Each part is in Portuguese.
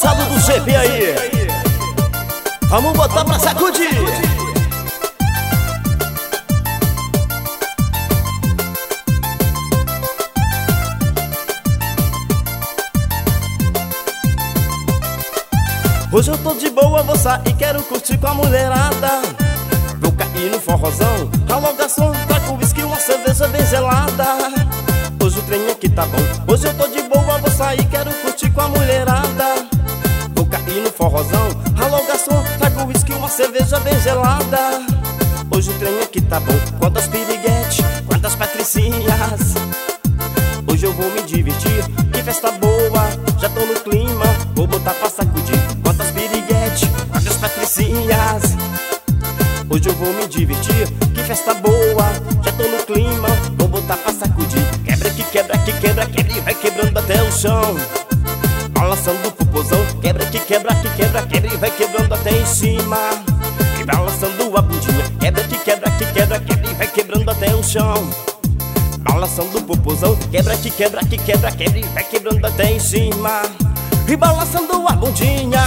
balançado do GP aí. Vamos botar pra sacudir. Hoje eu tô de boa, vou sair, quero curtir com a mulherada. Vou cair no forrozão, alongação, trago whisky, uma cerveja bem gelada. Hoje o trem aqui tá bom, hoje eu tô de boa, vou sair, quero curtir com a mulherada. Vou cair no forrozão, alongação, trago whisky, uma cerveja bem gelada. Hoje o trem aqui tá bom, quantas piriguetes, quantas patricinhas. Hoje eu vou me divertir, que festa boa, já tô no clima, vou botar pra sacudir. Quantas piriguetes, quantas patricinhas. Hoje eu vou me divertir, que festa boa, já tô no clima, vou botar pra sacudir. Quebra que quebra, que quebra, quebra e vai quebrando até o chão. Balançando o popozão, quebra que quebra, que quebra, quebra e vai quebrando até em cima. E balançando a bundinha, quebra que quebra, que quebra, quebra e vai quebrando até o chão. Balançando o popozão, quebra que quebra, que quebra, quebra e vai quebrando até em cima. E balançando a bundinha.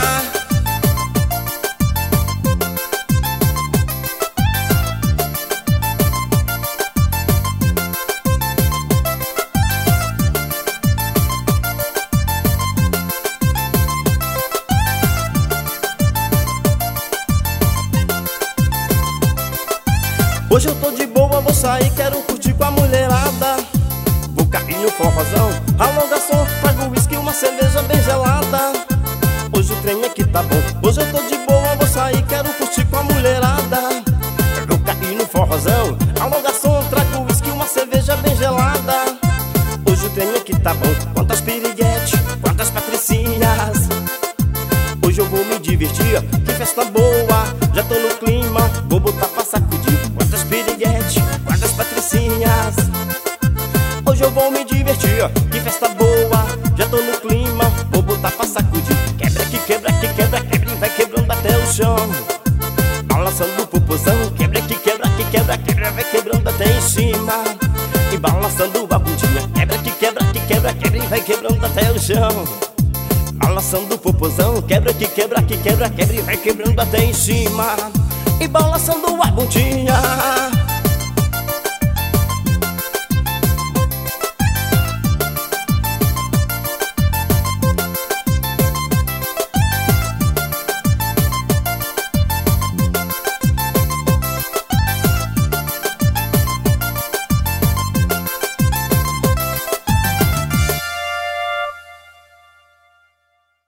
Hoje eu tô de boa, vou sair, quero curtir com a mulherada. Vou cair no forrozão, alongação, trago whisky, uma cerveja bem gelada. Hoje o trem aqui tá bom, hoje eu tô de boa, vou sair, quero curtir com a mulherada. Vou cair no forrozão, alongação, trago whisky, uma cerveja bem gelada. Hoje o trem aqui tá bom, quantas piriguetes, quantas patricinhas. Hoje eu vou me divertir, que festa boa, já tô no clima, vou botar pra sacudir. Quantas piriguetes, quantas patricinhas. Hoje eu vou me divertir, que festa boa, já tô no clima, vou botar pra sacudir. Quebra que quebra, que quebra, quebra e vai quebrando até o chão. Balançando o popozão, quebra que quebra, que quebra, quebra, vai quebrando até em cima. E balançando a bundinha, quebra que quebra, que quebra, quebra e vai quebrando até o chão. Balançando o popozão, quebra que quebra, que quebra, quebra e vai quebrando até em cima. E balançando a bundinha.